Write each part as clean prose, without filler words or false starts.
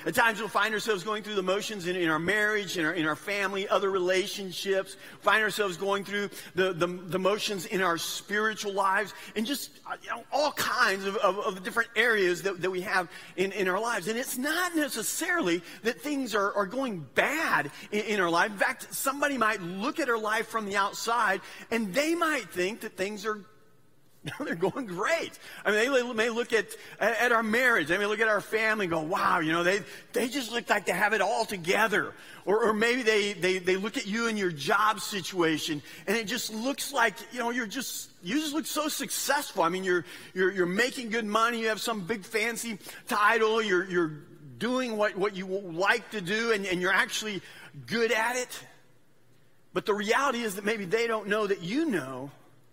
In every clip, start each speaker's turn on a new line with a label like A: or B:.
A: At times we'll find ourselves going through the motions in our marriage, in our family, other relationships. Find ourselves going through the motions in our spiritual lives, and just all kinds of different areas that we have in our lives. And it's not necessarily that things are going bad in our life. In fact, somebody might look at our life from the outside, and they might think that things are they're going great. I mean, they may look at our marriage. They may look at our family and go, wow, they just look like they have it all together. Or maybe they look at you and your job situation, and it just looks like, you just look so successful. I mean, you're making good money. You have some big fancy title. You're doing what you like to do, and you're actually good at it. But the reality is that maybe they don't know that you know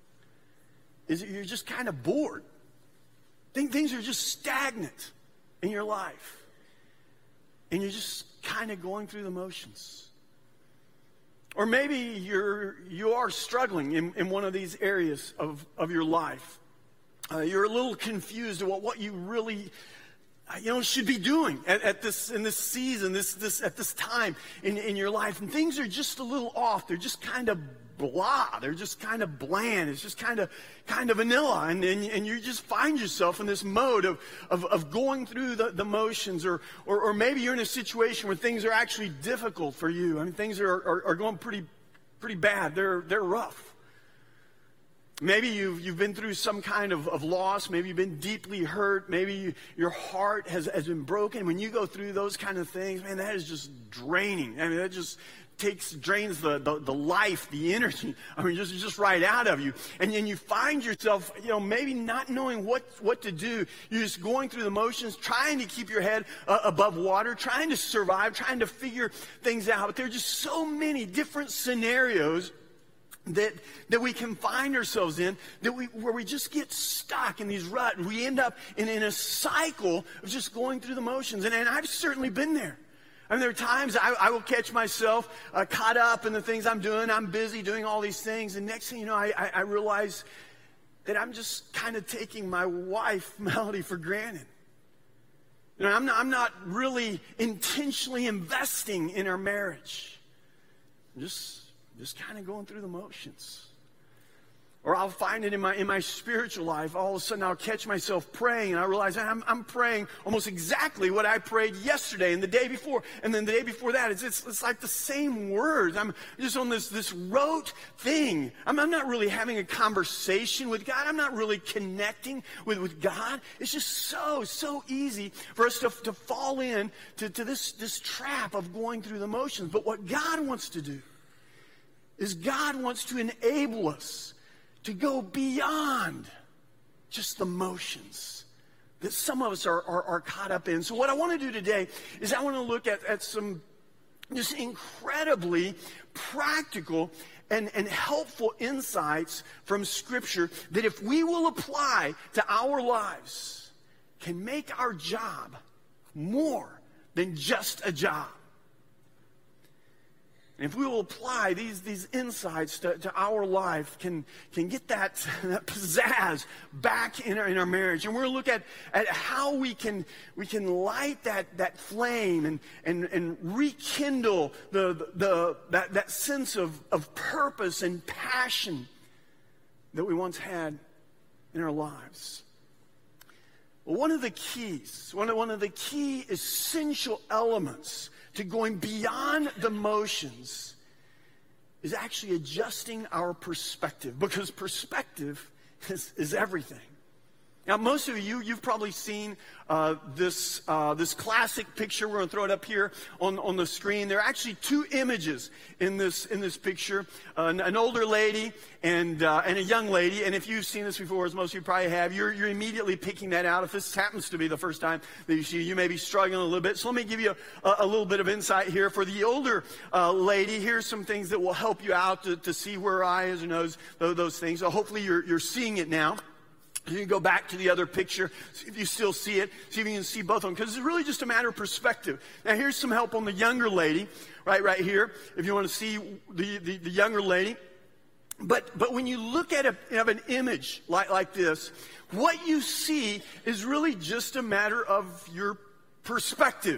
A: is that you're just kind of bored. Things are just stagnant in your life. And you're just kind of going through the motions. Or maybe you are struggling in one of these areas of your life. You're a little confused about what you really should be doing in this season, at this time in your life. And things are just a little off. They're just kind of blah. They're just kind of bland. It's just kind of vanilla. And you just find yourself in this mode of going through the motions, or maybe you're in a situation where things are actually difficult for you. I mean, things are going pretty bad. They're rough. Maybe you've been through some kind of loss. Maybe you've been deeply hurt. Maybe your heart has been broken. When you go through those kind of things, man, that is just draining. I mean, that just drains the life, the energy. I mean, just right out of you. And then you find yourself, maybe not knowing what to do. You're just going through the motions, trying to keep your head above water, trying to survive, trying to figure things out. But there are just so many different scenarios that we can find ourselves in, where we just get stuck in these ruts. We end up in a cycle of just going through the motions. And I've certainly been there. I mean, there are times I will catch myself caught up in the things I'm doing. I'm busy doing all these things. And next thing you know, I realize that I'm just kind of taking my wife, Melody, for granted. I'm not really intentionally investing in our marriage. I'm just kind of going through the motions. Or I'll find it in my spiritual life. All of a sudden I'll catch myself praying, and I realize I'm praying almost exactly what I prayed yesterday and the day before, and then the day before that. It's like the same words. I'm just on this rote thing. I'm not really having a conversation with God. I'm not really connecting with God. It's just so easy for us to fall in to this trap of going through the motions. But what God wants to do is God wants to enable us to go beyond just the motions that some of us are caught up in. So what I want to do today is I want to look at some just incredibly practical and helpful insights from Scripture that, if we will apply to our lives, can make our job more than just a job. And if we will apply these insights to our life, can get that pizzazz back in our marriage. And we're going to look at how we can light that flame and rekindle that sense of purpose and passion that we once had in our lives. Well, one of the keys, one of the key essential elements to going beyond the motions is actually adjusting our perspective, because perspective is everything. Now, most of you've probably seen this classic picture. We're going to throw it up here on the screen. There are actually two images in this picture: an older lady and a young lady. And if you've seen this before, as most of you probably have, you're immediately picking that out. If this happens to be the first time that you see, you may be struggling a little bit. So let me give you a little bit of insight here. For the older lady, here's some things that will help you out to see where her eye is or nose, those things. So hopefully you're seeing it now. You can go back to the other picture, see if you still see it, see if you can see both of them, because it's really just a matter of perspective. Now, here's some help on the younger lady, right here, if you want to see the younger lady. But when you look at an image like this, what you see is really just a matter of your perspective.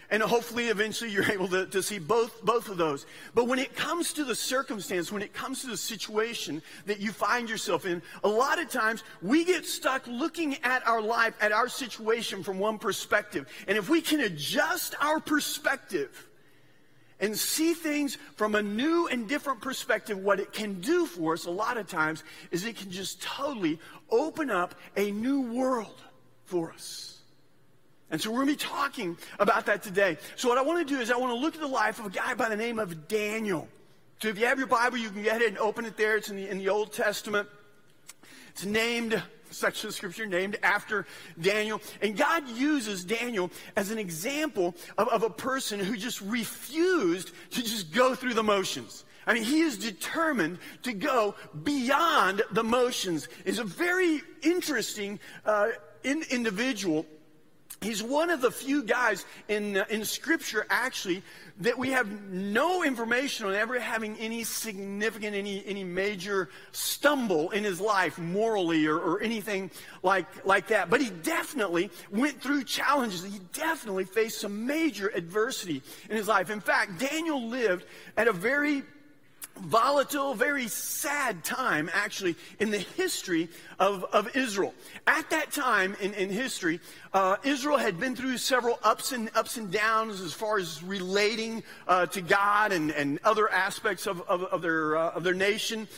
A: And hopefully, eventually, you're able to see both of those. But when it comes to the circumstance, when it comes to the situation that you find yourself in, a lot of times we get stuck looking at our life, at our situation from one perspective. And if we can adjust our perspective and see things from a new and different perspective, what it can do for us a lot of times is it can just totally open up a new world for us. And so we're going to be talking about that today. So what I want to do is I want to look at the life of a guy by the name of Daniel. So if you have your Bible, you can go ahead and open it there. It's in the Old Testament. It's named, section of Scripture named after Daniel. And God uses Daniel as an example of a person who just refused to just go through the motions. I mean, he is determined to go beyond the motions. He's a very interesting individual. He's one of the few guys in Scripture, actually, that we have no information on ever having any significant, any major stumble in his life morally or anything like that. But he definitely went through challenges. He definitely faced some major adversity in his life. In fact, Daniel lived at a very volatile, very sad time, actually, in the history of Israel. At that time in history, Israel had been through several ups and downs as far as relating to God and other aspects of their nation.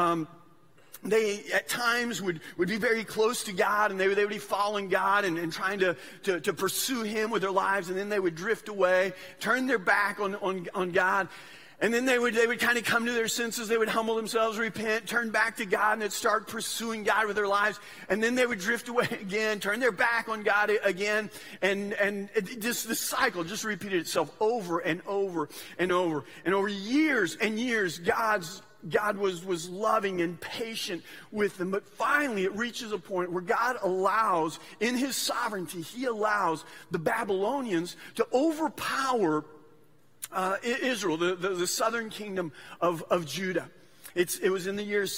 A: They at times would be very close to God, and they would be following God and trying to pursue Him with their lives, and then they would drift away, turn their back on God. And then they would kind of come to their senses. They would humble themselves, repent, turn back to God, and they'd start pursuing God with their lives. And then they would drift away again, turn their back on God again. And the cycle just repeated itself over and over and over. And over years and years, God was loving and patient with them. But finally, it reaches a point where God allows, in His sovereignty, He allows the Babylonians to overpower Israel, the southern kingdom of Judah. It was in the year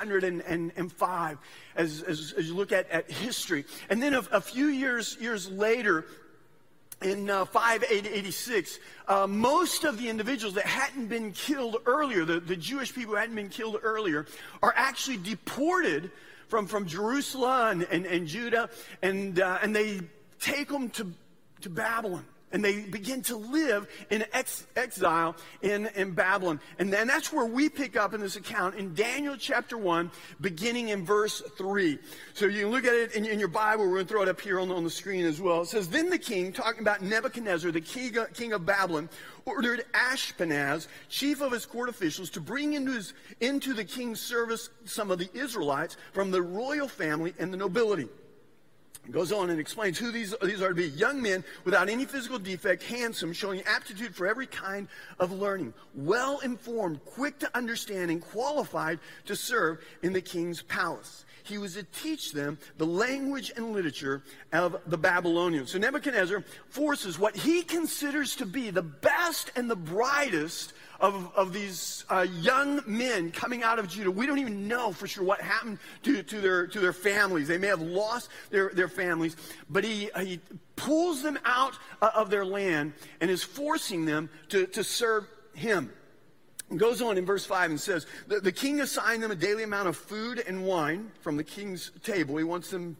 A: 605 as you look at history. And then a few years later, in 586, most of the individuals that hadn't been killed earlier, the Jewish people who hadn't been killed earlier, are actually deported from Jerusalem and Judah, and they take them to Babylon. And they begin to live in exile in Babylon. And then that's where we pick up in this account in Daniel chapter 1, beginning in verse 3. So you can look at it in your Bible. We're going to throw it up here on the screen as well. It says, "Then the king," talking about Nebuchadnezzar, the king of Babylon, "ordered Ashpenaz, chief of his court officials, to bring into the king's service some of the Israelites from the royal family and the nobility." It goes on and explains who these are to be. "Young men without any physical defect, handsome, showing aptitude for every kind of learning, well-informed, quick to understand, and qualified to serve in the king's palace. He was to teach them the language and literature of the Babylonians." So Nebuchadnezzar forces what he considers to be the best and the brightest of these young men coming out of Judah. We don't even know for sure what happened to their families. They may have lost their families, but he pulls them out of their land and is forcing them to serve him. It goes on in verse 5 and says, the king assigned them a daily amount of food and wine from the king's table. He wants them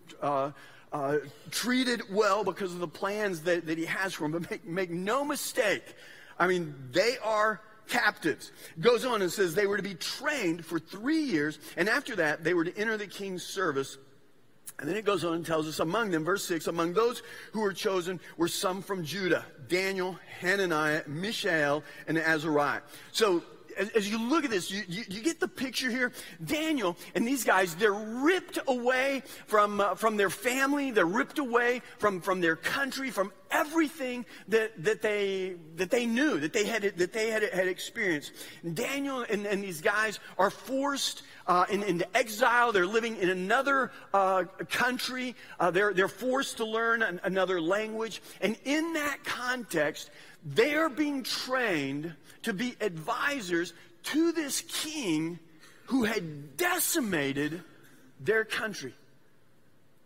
A: treated well because of the plans that he has for them. But make no mistake, I mean, they are captives. It goes on and says they were to be trained for 3 years, and after that they were to enter the king's service. And then it goes on and tells us, among them, verse 6, among those who were chosen were some from Judah: Daniel, Hananiah, Mishael, and Azariah. So as you look at this, you get the picture here. Daniel and these guys, they're ripped away from their family. They're ripped away from their country, from everything that they knew, that they had experienced. And Daniel and these guys are forced into exile. They're living in another country. They're forced to learn another language. And in that context, they are being trained to be advisors to this king who had decimated their country.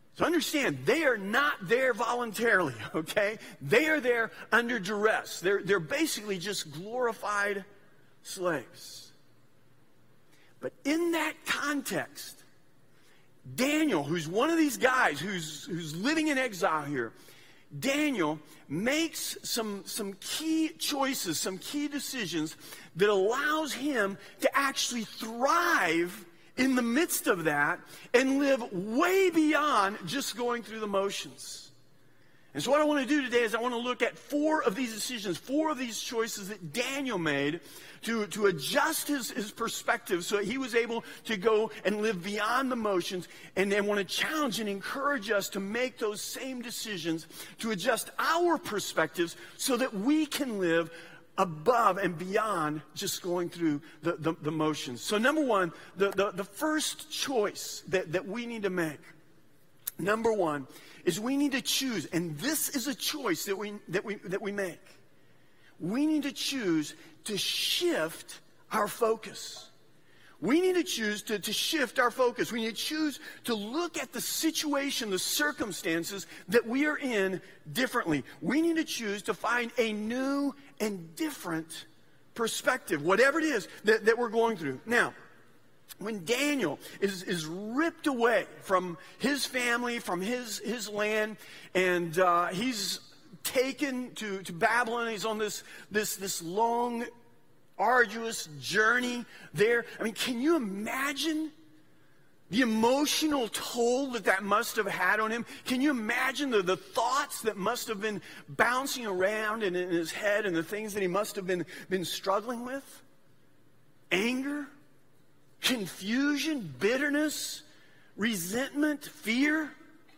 A: So understand, they are not there voluntarily, okay? They are there under duress. They're basically just glorified slaves. But in that context, Daniel, who's one of these guys who's living in exile here, Daniel makes some key choices, some key decisions that allows him to actually thrive in the midst of that and live way beyond just going through the motions. And so what I want to do today is I want to look at 4 of these decisions, 4 of these choices that Daniel made to adjust his perspective so that he was able to go and live beyond the motions. And I want to challenge and encourage us to make those same decisions to adjust our perspectives so that we can live above and beyond just going through the motions. So number one, the first choice that we need to make, number one, is we need to choose, and this is a choice that we make. We need to choose to shift our focus. We need to choose to shift our focus. We need to choose to look at the situation, the circumstances that we are in differently. We need to choose to find a new and different perspective, whatever it is that we're going through. Now, when Daniel is ripped away from his family, from his land, and he's taken to Babylon, he's on this long, arduous journey there. I mean, can you imagine the emotional toll that must have had on him? Can you imagine the thoughts that must have been bouncing around in his head and the things that he must have been struggling with? Anger, confusion, bitterness, resentment, fear,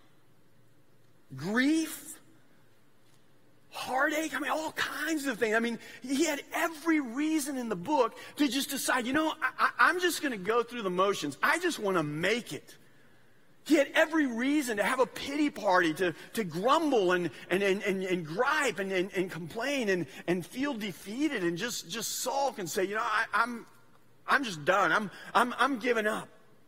A: grief, heartache, I mean, all kinds of things. I mean, he had every reason in the book to just decide, I'm just going to go through the motions. I just want to make it. He had every reason to have a pity party, to grumble and gripe and complain and feel defeated and just sulk and say, I'm just done. I'm giving up.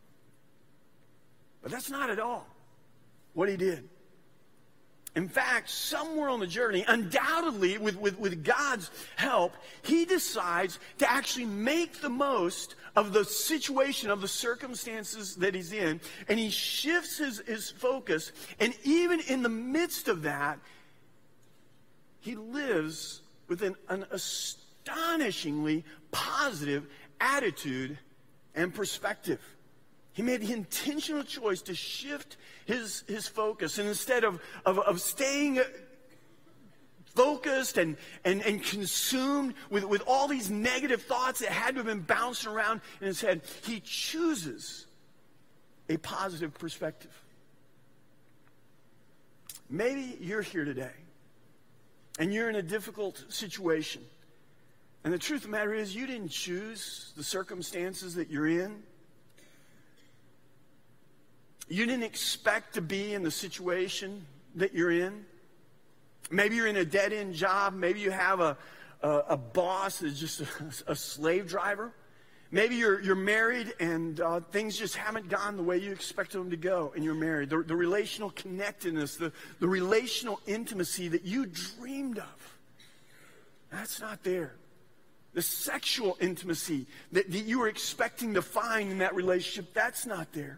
A: But that's not at all what he did. In fact, somewhere on the journey, undoubtedly with God's help, he decides to actually make the most of the situation, of the circumstances that he's in, and he shifts his focus, and even in the midst of that, he lives with an astonishingly positive attitude and perspective. He made the intentional choice to shift his focus. And instead of staying focused and consumed with all these negative thoughts that had to have been bouncing around in his head, he chooses a positive perspective. Maybe you're here today and you're in a difficult situation. And the truth of the matter is you didn't choose the circumstances that you're in. You didn't expect to be in the situation that you're in. Maybe you're in a dead-end job. Maybe you have a boss that's just a slave driver. Maybe you're married and things just haven't gone the way you expected them to go, and you're married. The relational connectedness, the relational intimacy that you dreamed of, that's not there. The sexual intimacy that you were expecting to find in that relationship, that's not there.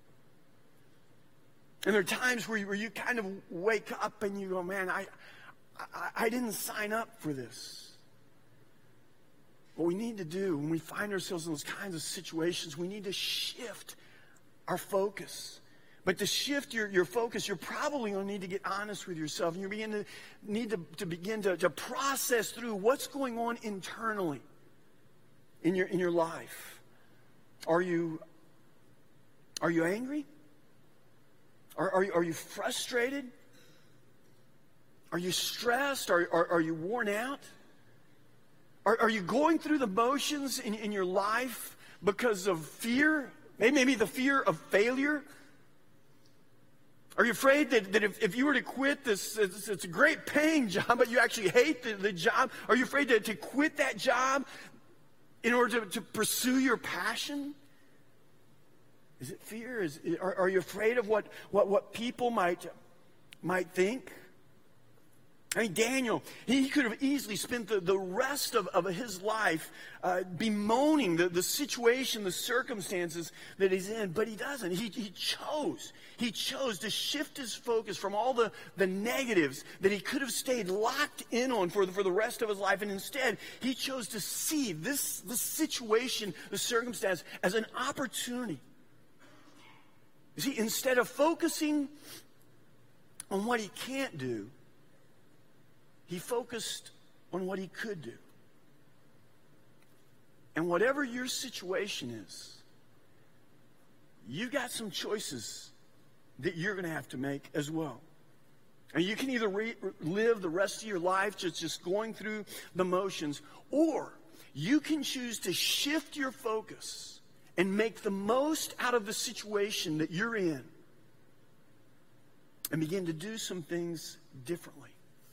A: And there are times where you kind of wake up and you go, man, I didn't sign up for this. What we need to do when we find ourselves in those kinds of situations, we need to shift our focus. But to shift your focus, you're probably going to need to get honest with yourself. And you need to begin to process through what's going on internally in your life. Are you angry? Are you frustrated? Are you stressed? Are you worn out? Are you going through the motions in your life because of fear? Maybe the fear of failure? Are you afraid that if you were to quit this, it's a great paying job, but you actually hate the job? Are you afraid to quit that job in order to pursue your passion? Is it fear? Are you afraid of what people might think? I mean, Daniel, he could have easily spent the rest of his life bemoaning the situation, the circumstances that he's in, but he doesn't. He chose to shift his focus from all the negatives that he could have stayed locked in on for the rest of his life, and instead he chose to see this situation, the circumstance, as an opportunity. You see, instead of focusing on what he can't do, he focused on what he could do. And whatever your situation is, you've got some choices that you're going to have to make as well. And you can either live the rest of your life just going through the motions, or you can choose to shift your focus and make the most out of the situation that you're in and begin to do some things differently.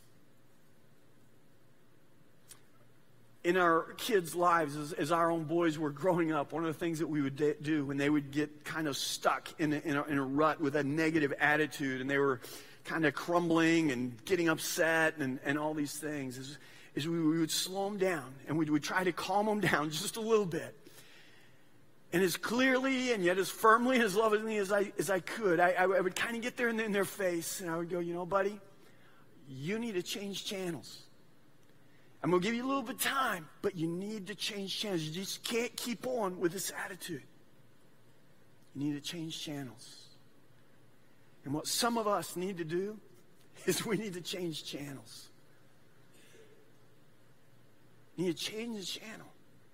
A: In our kids' lives, as our own boys were growing up, one of the things that we would do when they would get kind of stuck in a rut with a negative attitude, and they were kind of crumbling and getting upset and all these things, is we would slow them down, and we would try to calm them down just a little bit. And as clearly and yet as firmly and as lovingly as I could, I would kind of get there in their face, and I would go, you know, buddy, you need to change channels. I'm going to give you a little bit of time, but you need to change channels. You just can't keep on with this attitude. You need to change channels. And what some of us need to do is we need to change channels. You need to change the channel.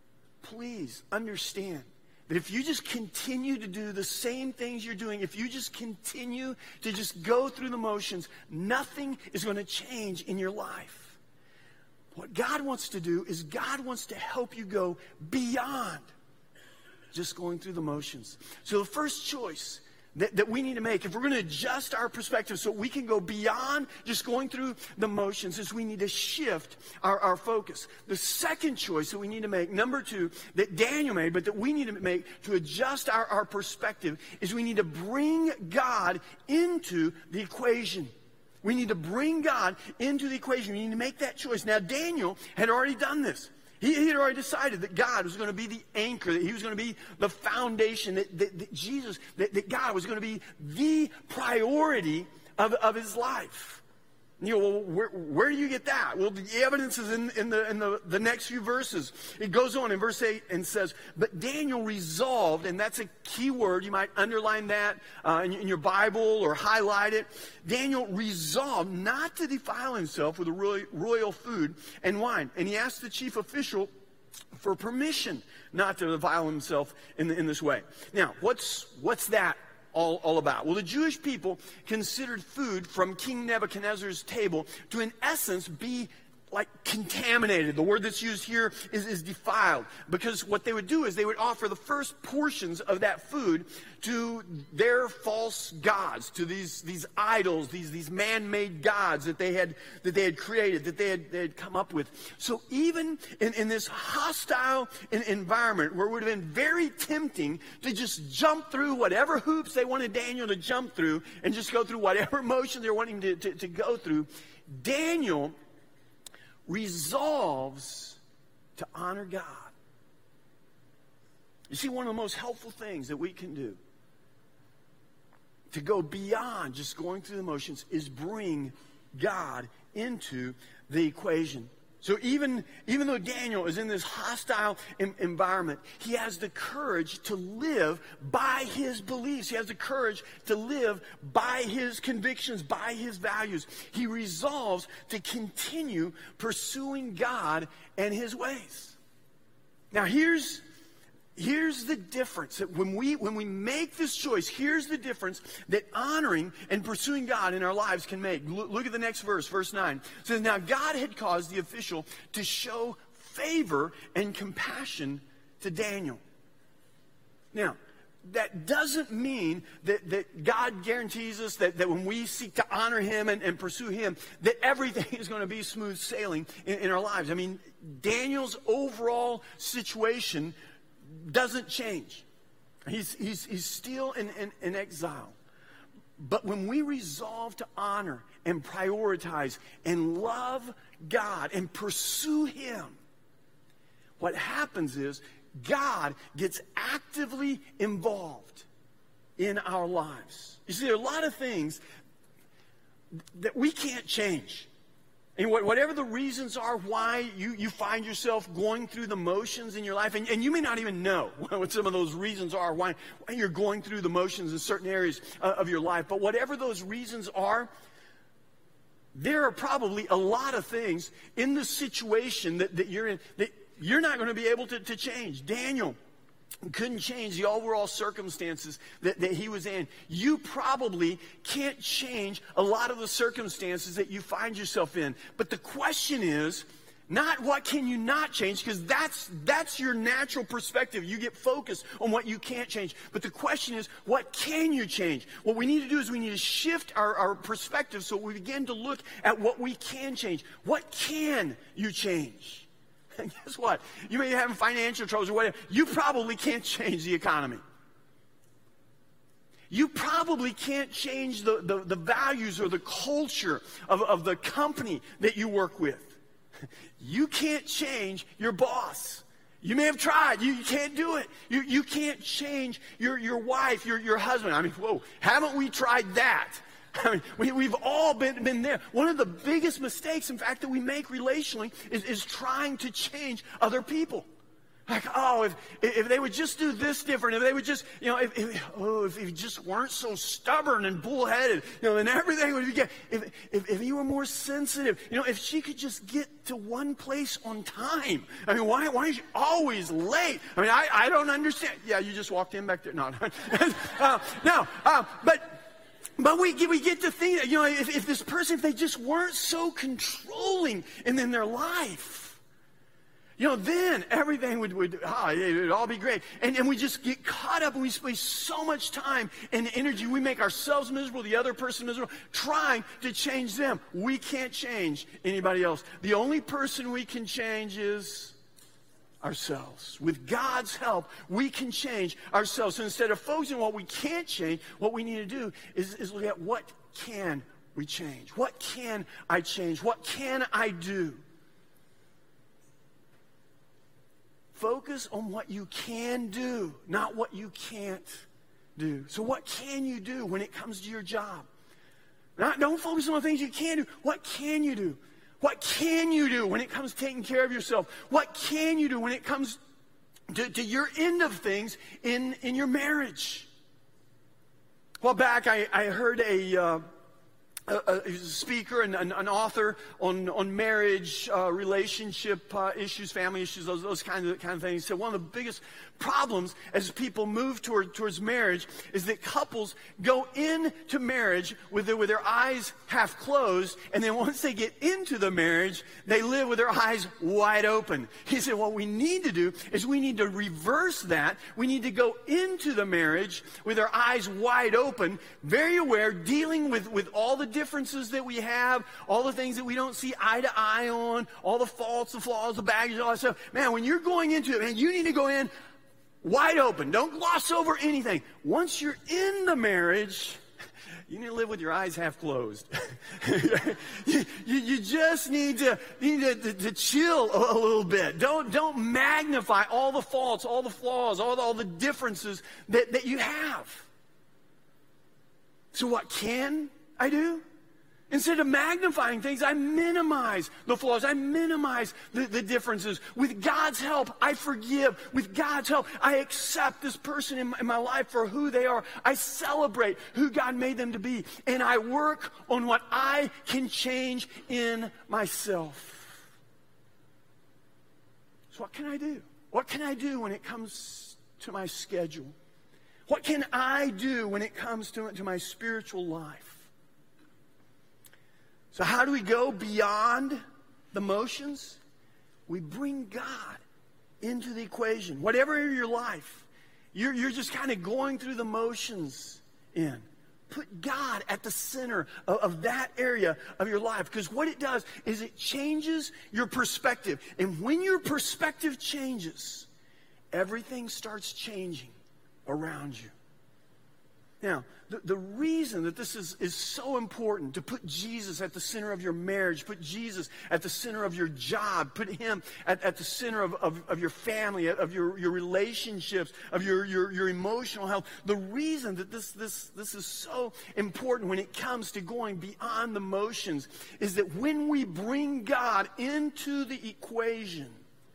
A: Please understand that if you just continue to do the same things you're doing, if you just continue to just go through the motions, nothing is going to change in your life. What God wants to do is God wants to help you go beyond just going through the motions. So the first choice that we need to make, if we're going to adjust our perspective so we can go beyond just going through the motions, is we need to shift our focus. The second choice that we need to make, number two, that Daniel made, but that we need to make to adjust our perspective, is we need to bring God into the equation. We need to bring God into the equation. We need to make that choice. Now, Daniel had already done this. He had already decided that God was going to be the anchor, that he was going to be the foundation, that God was going to be the priority of his life. You know, well, where do you get that? Well, the evidence is in the next few verses. It goes on in verse 8 and says, but Daniel resolved, and that's a key word. You might underline that in your Bible or highlight it. Daniel resolved not to defile himself with the royal food and wine. And he asked the chief official for permission not to defile himself in this way. Now, what's that all about? Well, the Jewish people considered food from King Nebuchadnezzar's table to, in essence, be like contaminated. The word that's used here is defiled, because what they would do is they would offer the first portions of that food to their false gods, to these idols, these man-made gods that they had created, that they had come up with. So even in this hostile environment where it would have been very tempting to just jump through whatever hoops they wanted Daniel to jump through and just go through whatever motions they were wanting to go through, Daniel resolves to honor God. You see, one of the most helpful things that we can do to go beyond just going through the motions is bring God into the equation. So even though Daniel is in this hostile environment, he has the courage to live by his beliefs. He has the courage to live by his convictions, by his values. He resolves to continue pursuing God and his ways. Now here's the difference. That when we make this choice, here's the difference that honoring and pursuing God in our lives can make. Look at the next verse, verse 9. It says, now God had caused the official to show favor and compassion to Daniel. Now, that doesn't mean that God guarantees us that when we seek to honor him and pursue him, that everything is going to be smooth sailing in our lives. I mean, Daniel's overall situation doesn't change. He's still in exile. But when we resolve to honor and prioritize and love God and pursue Him, what happens is God gets actively involved in our lives. You see, there are a lot of things that we can't change. And whatever the reasons are why you find yourself going through the motions in your life, and you may not even know what some of those reasons are, why you're going through the motions in certain areas of your life. But whatever those reasons are, there are probably a lot of things in the situation that you're in that you're not going to be able to change. Daniel couldn't change the overall circumstances that he was in. You probably can't change a lot of the circumstances that you find yourself in. But the question is not what can you not change, because that's your natural perspective. You get focused on what you can't change. But the question is, what can you change? What we need to do is we need to shift our perspective so we begin to look at what we can change. What can you change? And guess what? You may be having financial troubles or whatever. You probably can't change the economy. You probably can't change the values or the culture of the company that you work with. You can't change your boss. You may have tried. You can't do it. You can't change your wife, your husband. I mean, whoa, haven't we tried that? I mean, we've all been there. One of the biggest mistakes, in fact, that we make relationally is trying to change other people. Like, oh, if they would just do this different, if they would just, if you just weren't so stubborn and bullheaded, then everything would be good. If you were more sensitive, if she could just get to one place on time. I mean, why is she always late? I mean, I don't understand. Yeah, you just walked in back there. No, But we get to think that, if this person, if they just weren't so controlling in their life, then everything it would all be great. And we just get caught up and we waste so much time and energy. We make ourselves miserable, the other person miserable, trying to change them. We can't change anybody else. The only person we can change is ourselves. With God's help, we can change ourselves. So instead of focusing on what we can't change, what we need to do is look at what can we change? What can I change? What can I do? Focus on what you can do, not what you can't do. So what can you do when it comes to your job? Don't focus on the things you can do. What can you do? What can you do when it comes to taking care of yourself? What can you do when it comes to your end of things in your marriage? Well, back I heard a speaker and an author on marriage, relationship issues, family issues, those kind of things. He said one of the biggest problems as people move towards marriage is that couples go into marriage with their eyes half closed, and then once they get into the marriage, they live with their eyes wide open. He said what we need to do is we need to reverse that. We need to go into the marriage with our eyes wide open, very aware, dealing with all the differences that we have, all the things that we don't see eye to eye on, all the faults, the flaws, the baggage, all that stuff. Man, when you're going into it, man, you need to go in wide open. Don't gloss over anything. Once you're in the marriage, you need to live with your eyes half closed. you just need to chill a little bit. Don't magnify all the faults, all the flaws, all the differences that you have. So what can I do? Instead of magnifying things, I minimize the flaws. I minimize the differences. With God's help, I forgive. With God's help, I accept this person in my life for who they are. I celebrate who God made them to be. And I work on what I can change in myself. So what can I do? What can I do when it comes to my schedule? What can I do when it comes to my spiritual life? So how do we go beyond the motions? We bring God into the equation. Whatever your life, you're just kind of going through the motions in. Put God at the center of that area of your life. Because what it does is it changes your perspective. And when your perspective changes, everything starts changing around you. Now, the reason that this is so important, to put Jesus at the center of your marriage, put Jesus at the center of your job, put him at the center of your family, of your relationships, of your emotional health. The reason that this is so important when it comes to going beyond the motions is that when we bring God into the equation,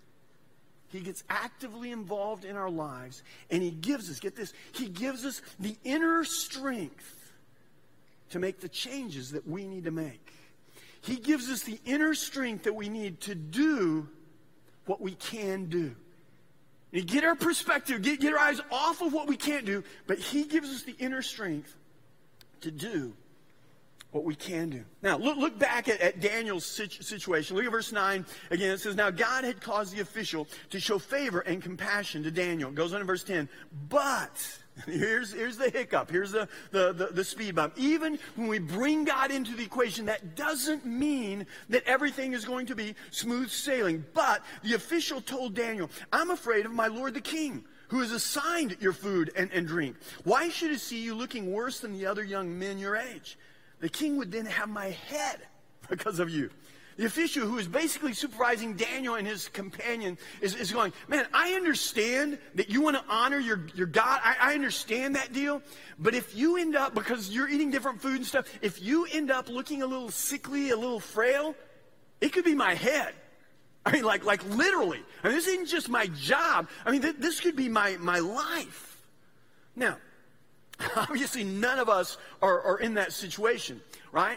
A: he gets actively involved in our lives, and he gives us, get this, he gives us the inner strength to make the changes that we need to make. He gives us the inner strength that we need to do what we can do. And get our perspective, get our eyes off of what we can't do, but he gives us the inner strength to do what we can do. Now, look back at Daniel's situation. Look at verse 9 again. It says, now God had caused the official to show favor and compassion to Daniel. It goes on in verse 10. But, here's the hiccup. Here's the speed bump. Even when we bring God into the equation, that doesn't mean that everything is going to be smooth sailing. But the official told Daniel, I'm afraid of my lord the king, who has assigned your food and drink. Why should he see you looking worse than the other young men your age? The king would then have my head because of you. The official who is basically supervising Daniel and his companion is going, man, I understand that you want to honor your God. I understand that deal. But if you end up, because you're eating different food and stuff, if you end up looking a little sickly, a little frail, it could be my head. I mean, like literally. I mean, this isn't just my job. I mean, this could be my life. Now, obviously, none of us are in that situation, right?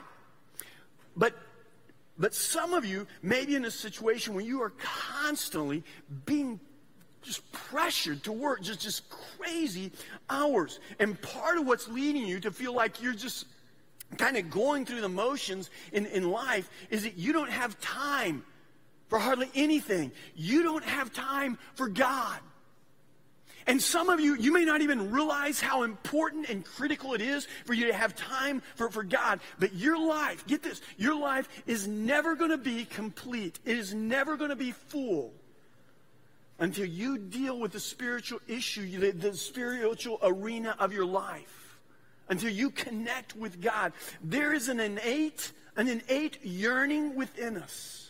A: But some of you may be in a situation where you are constantly being just pressured to work just crazy hours. And part of what's leading you to feel like you're just kind of going through the motions in life is that you don't have time for hardly anything. You don't have time for God. And some of you may not even realize how important and critical it is for you to have time for God. But your life, get this, your life is never going to be complete. It is never going to be full until you deal with the spiritual issue, the spiritual arena of your life. Until you connect with God. There is an innate yearning within us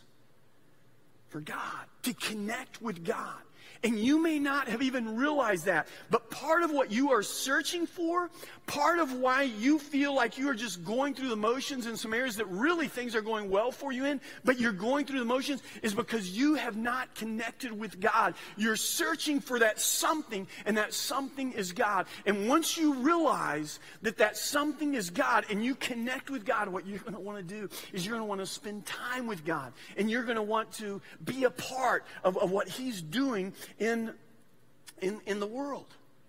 A: for God, to connect with God. And you may not have even realized that. But part of what you are searching for, part of why you feel like you are just going through the motions in some areas that really things are going well for you in, but you're going through the motions, is because you have not connected with God. You're searching for that something, and that something is God. And once you realize that something is God, and you connect with God, what you're going to want to do is you're going to want to spend time with God. And you're going to want to be a part of what He's doing in the world.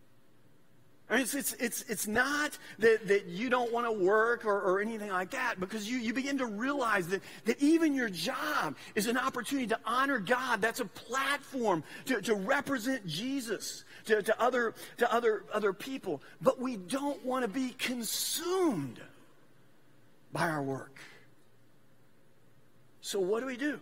A: I mean, it's not that you don't want to work or anything like that, because you begin to realize that even your job is an opportunity to honor God. That's a platform to represent Jesus to other people. But we don't want to be consumed by our work. So what do?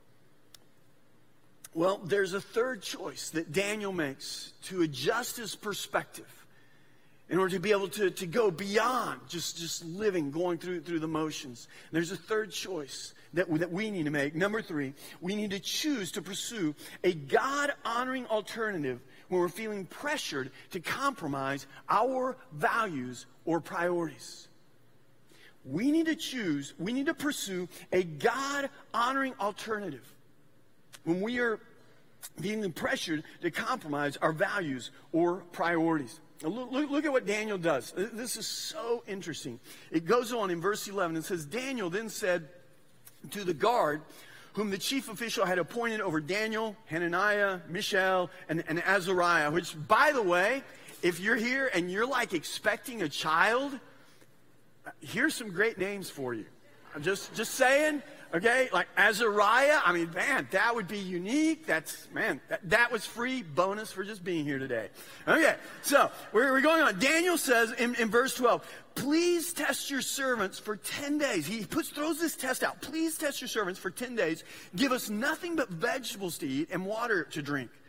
A: Well, there's a third choice that Daniel makes to adjust his perspective in order to be able to go beyond just living, going through the motions. There's a third choice that we need to make. Number 3, we need to choose to pursue a God-honoring alternative when we're feeling pressured to compromise our values or priorities. We need to pursue a God-honoring alternative when we are being pressured to compromise our values or priorities. Look at what Daniel does. This is so interesting. It goes on in verse 11. It says, Daniel then said to the guard, whom the chief official had appointed over Daniel, Hananiah, Mishael, and Azariah, which, by the way, if you're here and you're like expecting a child, here's some great names for you. I'm just saying. Okay, like Azariah, I mean, man, that would be unique. That was free bonus for just being here today. Okay, so we're going on. Daniel says in verse 12, please test your servants for 10 days. He throws this test out. Please test your servants for 10 days. Give us nothing but vegetables to eat and water to drink.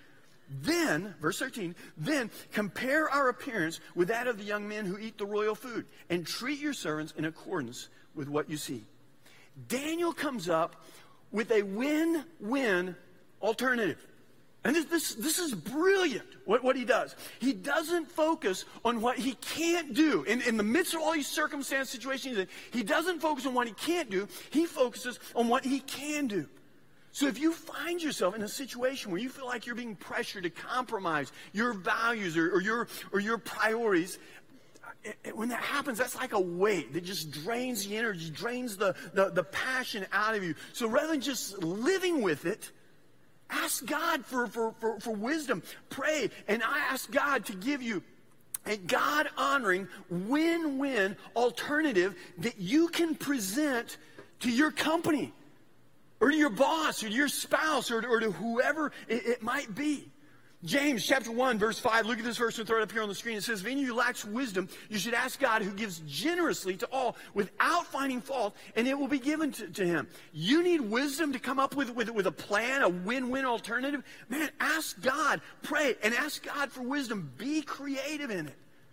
A: Then, verse 13, then compare our appearance with that of the young men who eat the royal food, and treat your servants in accordance with what you see. Daniel comes up with a win-win alternative. And this is brilliant, what he does. He doesn't focus on what he can't do. In the midst of all these circumstance situations, he doesn't focus on what he can't do. He focuses on what he can do. So if you find yourself in a situation where you feel like you're being pressured to compromise your values or your priorities, when that happens, that's like a weight that just drains the energy, drains the passion out of you. So rather than just living with it, ask God for wisdom. Pray, and I ask God to give you a God-honoring, win-win alternative that you can present to your company, or to your boss, or to your spouse, or to whoever it might be. James chapter 1, verse 5, look at this verse and throw it up here on the screen. It says, if any of you lacks wisdom, you should ask God, who gives generously to all without finding fault, and it will be given to him. You need wisdom to come up with a plan, a win-win alternative? Man, ask God, pray, and ask God for wisdom. Be creative in it.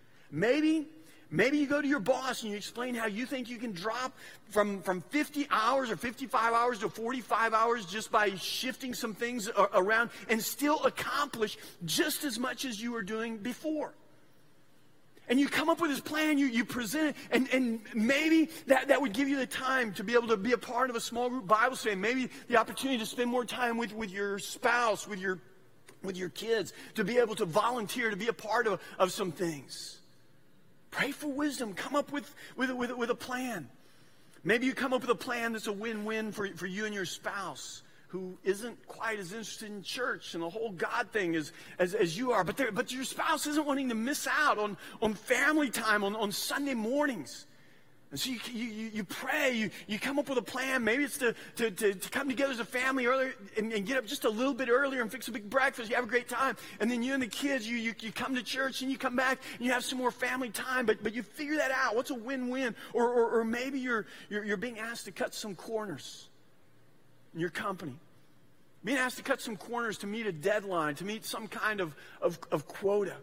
A: Maybe you go to your boss and you explain how you think you can drop from 50 hours or 55 hours to 45 hours just by shifting some things around and still accomplish just as much as you were doing before. And you come up with this plan, you present it, and maybe that would give you the time to be able to be a part of a small group Bible study. Maybe the opportunity to spend more time with your spouse, with your kids, to be able to volunteer, to be a part of some things. Pray for wisdom. Come up with a plan. Maybe you come up with a plan that's a win-win for you and your spouse, who isn't quite as interested in church and the whole God thing as you are. But your spouse isn't wanting to miss out on family time on Sunday mornings. And so you pray, you come up with a plan. Maybe it's to come together as a family earlier and get up just a little bit earlier and fix a big breakfast. You have a great time. And then you and the kids, you come to church and you come back and you have some more family time. But you figure that out. What's a win-win? Or maybe you're being asked to cut some corners in your company. Being asked to cut some corners to meet a deadline, to meet some kind of quota.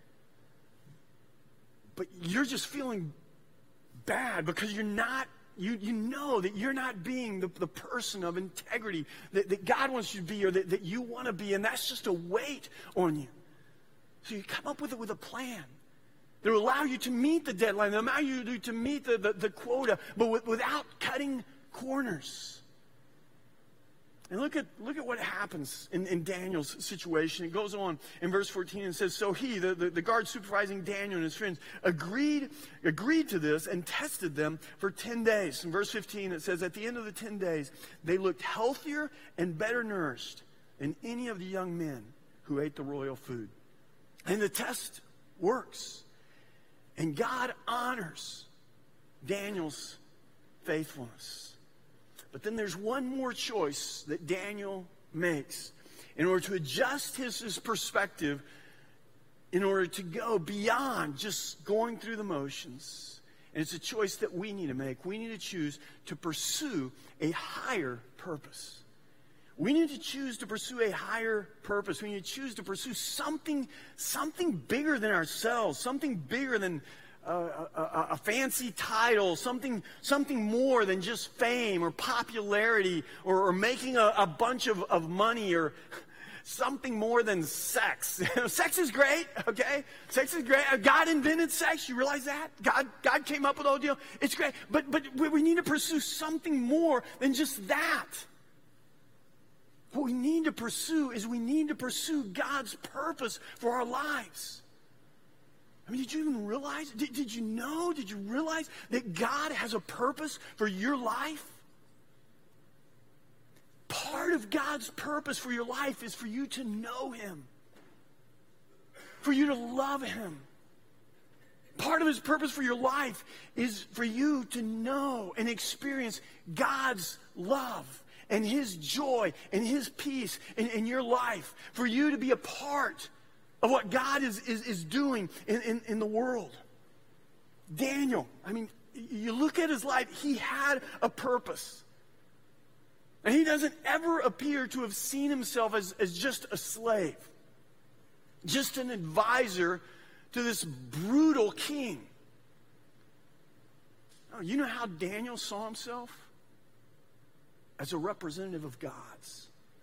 A: But you're just feeling bad because you're not, you know that you're not being the person of integrity that God wants you to be, or that you want to be, and that's just a weight on you. So you come up with a plan that will allow you to meet the deadline, that will allow you to meet the quota, but without cutting corners. And look at what happens in Daniel's situation. It goes on in verse 14 and says, so he, the guard supervising Daniel and his friends, agreed to this and tested them for 10 days. In verse 15 it says, at the end of the 10 days, they looked healthier and better nourished than any of the young men who ate the royal food. And the test works. And God honors Daniel's faithfulness. But then there's one more choice that Daniel makes in order to adjust his perspective, in order to go beyond just going through the motions. And it's a choice that we need to make. We need to choose to pursue a higher purpose. We need to choose to pursue a higher purpose. We need to choose to pursue something bigger than ourselves, something bigger than a fancy title, something more than just fame or popularity or making a bunch of money, or something more than sex. Sex is great, okay? Sex is great. God invented sex. You realize that? God came up with the whole deal. It's great. But we need to pursue something more than just that. What we need to pursue is God's purpose for our lives. I mean, did you even realize? Did you know? Did you realize that God has a purpose for your life? Part of God's purpose for your life is for you to know Him, for you to love Him. Part of His purpose for your life is for you to know and experience God's love and His joy and His peace in your life, for you to be a part of what God is doing in the world. Daniel, I mean, you look at his life, he had a purpose. And he doesn't ever appear to have seen himself as just a slave. just an advisor to this brutal king. Oh, you know how Daniel saw himself? As a representative of God's.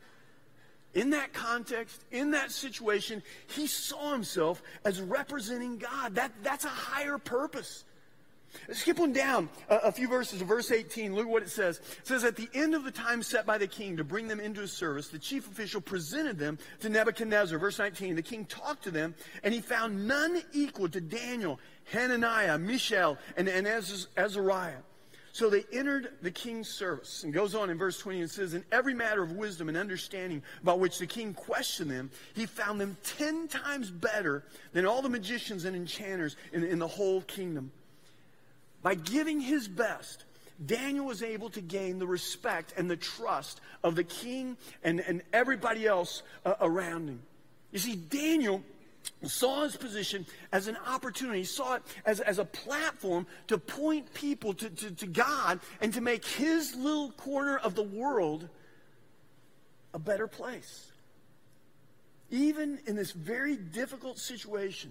A: In that context, in that situation, he saw himself as representing God. That's a higher purpose. Skip on down a few verses. Verse 18, look what it says. It says, at the end of the time set by the king to bring them into his service, the chief official presented them to Nebuchadnezzar. Verse 19, the king talked to them, and he found none equal to Daniel, Hananiah, Mishael, and Azariah. So they entered the king's service. And goes on in verse 20 and says, in every matter of wisdom and understanding about which the king questioned them, he found them 10 times better than all the magicians and enchanters in the whole kingdom. By giving his best, Daniel was able to gain the respect and the trust of the king and everybody else around him. You see, Daniel saw his position as an opportunity. He saw it as a platform to point people to God and to make his little corner of the world a better place. Even in this very difficult situation,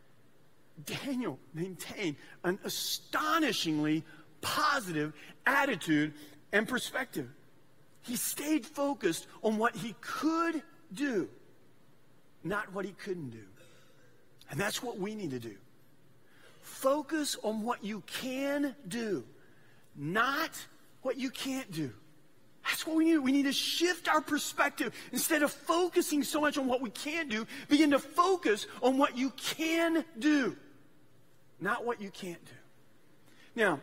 A: Daniel maintained an astonishingly positive attitude and perspective. He stayed focused on what he could do, not what he couldn't do. And that's what we need to do. Focus on what you can do, not what you can't do. That's what we need. We need to shift our perspective. Instead of focusing so much on what we can't do, begin to focus on what you can do, not what you can't do. Now,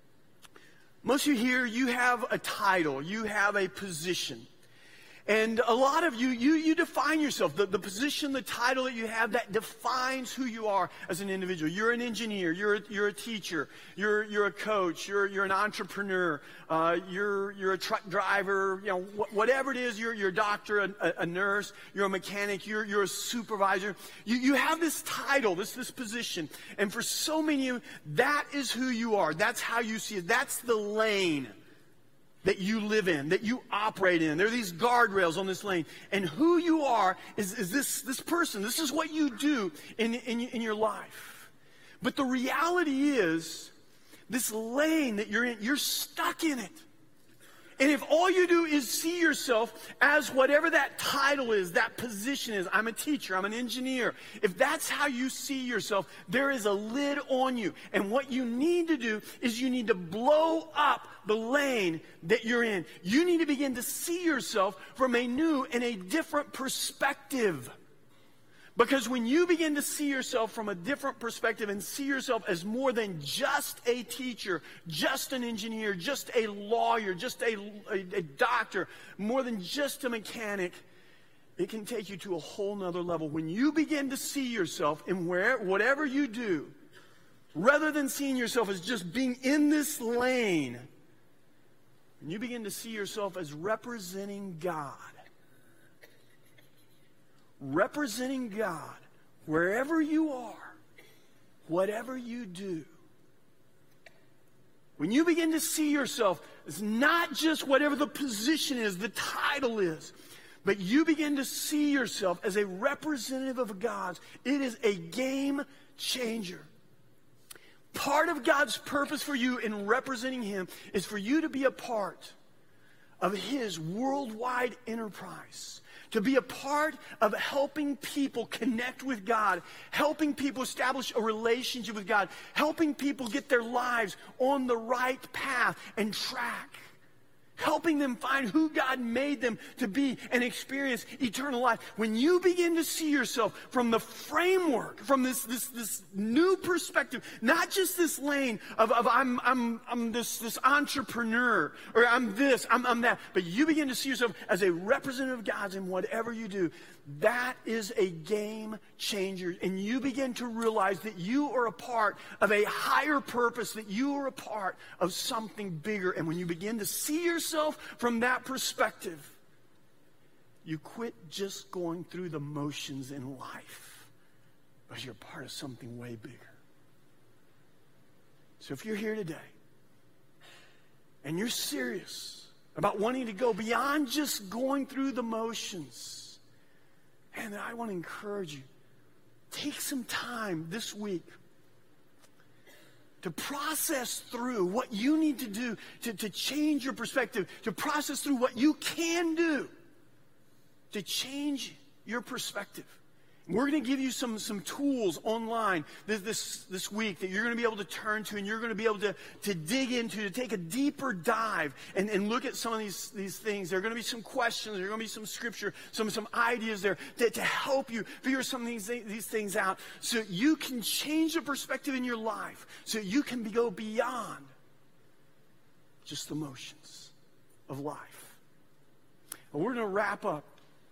A: most of you here, you have a title, you have a position. And a lot of you define yourself. The position, the title that you have, that defines who you are as an individual. You're an engineer. You're a teacher. You're a coach. You're an entrepreneur. You're a truck driver. You know, whatever it is. You're a doctor, a nurse. You're a mechanic. You're a supervisor. You have this title, this position. And for so many of you, that is who you are. That's how you see it. That's the lane that you live in, that you operate in. There are these guardrails on this lane. And who you are is this person. This is what you do in your life. But the reality is, this lane that you're in, you're stuck in it. And if all you do is see yourself as whatever that title is, that position is, I'm a teacher, I'm an engineer, if that's how you see yourself, there is a lid on you. And what you need to do is you need to blow up the lane that you're in. You need to begin to see yourself from a new and a different perspective. Because when you begin to see yourself from a different perspective and see yourself as more than just a teacher, just an engineer, just a lawyer, just a doctor, more than just a mechanic, it can take you to a whole nother level. When you begin to see yourself in whatever you do, rather than seeing yourself as just being in this lane, and you begin to see yourself as representing God. Representing God wherever you are, whatever you do. When you begin to see yourself as not just whatever the position is, the title is, but you begin to see yourself as a representative of God's, it is a game changer. Part of God's purpose for you in representing Him is for you to be a part of His worldwide enterprise. To be a part of helping people connect with God, helping people establish a relationship with God, helping people get their lives on the right path and track, helping them find who God made them to be and experience eternal life. When you begin to see yourself from the framework, from this new perspective, not just this lane of I'm this entrepreneur, or I'm this, I'm that, but you begin to see yourself as a representative of God's in whatever you do, that is a game changer. And you begin to realize that you are a part of a higher purpose, that you are a part of something bigger. And when you begin to see yourself from that perspective, you quit just going through the motions in life, because you're part of something way bigger. So if you're here today and you're serious about wanting to go beyond just going through the motions, and I want to encourage you take some time this week to process through what you need to do to change your perspective, to process through what you can do to change your perspective. We're going to give you some tools online this week that you're going to be able to turn to, and you're going to be able to dig into, to take a deeper dive and look at some of these things. There are going to be some questions. There are going to be some scripture, some ideas there to help you figure some of these things out so you can change the perspective in your life, so you can go beyond just the motions of life. But we're going to wrap up.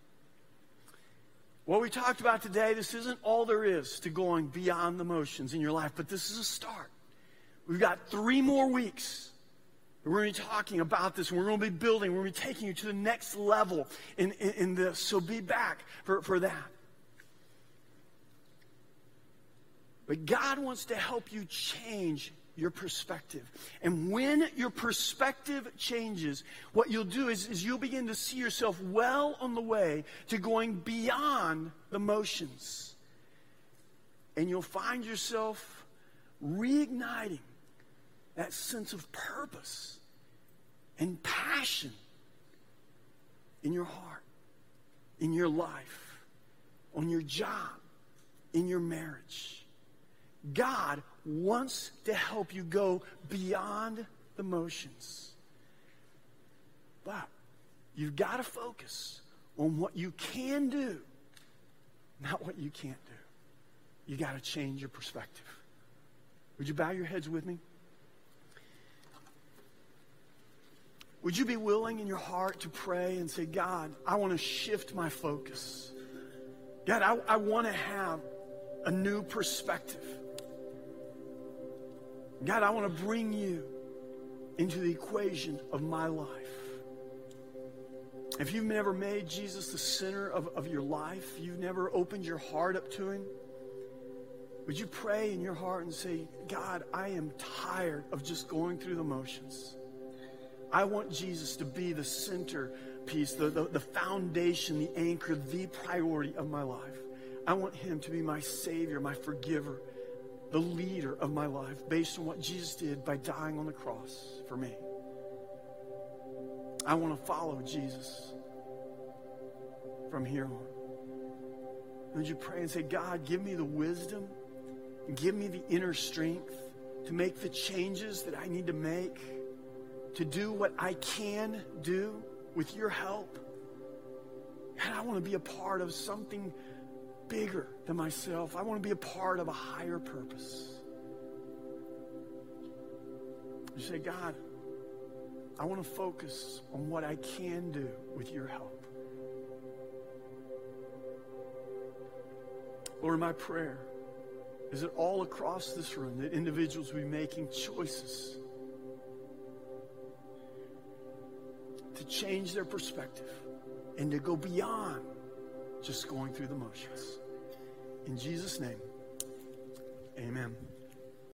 A: What we talked about today, this isn't all there is to going beyond the motions in your life, but this is a start. We've got 3 more weeks. We're going to be talking about this, and we're going to be building. We're going to be taking you to the next level in this. So be back for that. But God wants to help you change your perspective. And when your perspective changes, what you'll do is you'll begin to see yourself well on the way to going beyond the motions. And you'll find yourself reigniting that sense of purpose and passion in your heart, in your life, on your job, in your marriage. God wants to help you go beyond the motions. But you've got to focus on what you can do, not what you can't do. You got to change your perspective. Would you bow your heads with me? Would you be willing in your heart to pray and say, God, I want to shift my focus. God, I want to have a new perspective. God, I want to bring you into the equation of my life. If you've never made Jesus the center of your life, you've never opened your heart up to him, would you pray in your heart and say, God, I am tired of just going through the motions. I want Jesus to be the centerpiece, the foundation, the anchor, the priority of my life. I want him to be my Savior, my forgiver, the leader of my life based on what Jesus did by dying on the cross for me. I want to follow Jesus from here on. Would you pray and say, God, give me the wisdom and give me the inner strength to make the changes that I need to make, to do what I can do with your help. And I want to be a part of something bigger than myself. I want to be a part of a higher purpose. You say, God, I want to focus on what I can do with your help. Lord, my prayer is that all across this room, that individuals will be making choices to change their perspective and to go beyond just going through the motions. In Jesus' name, amen.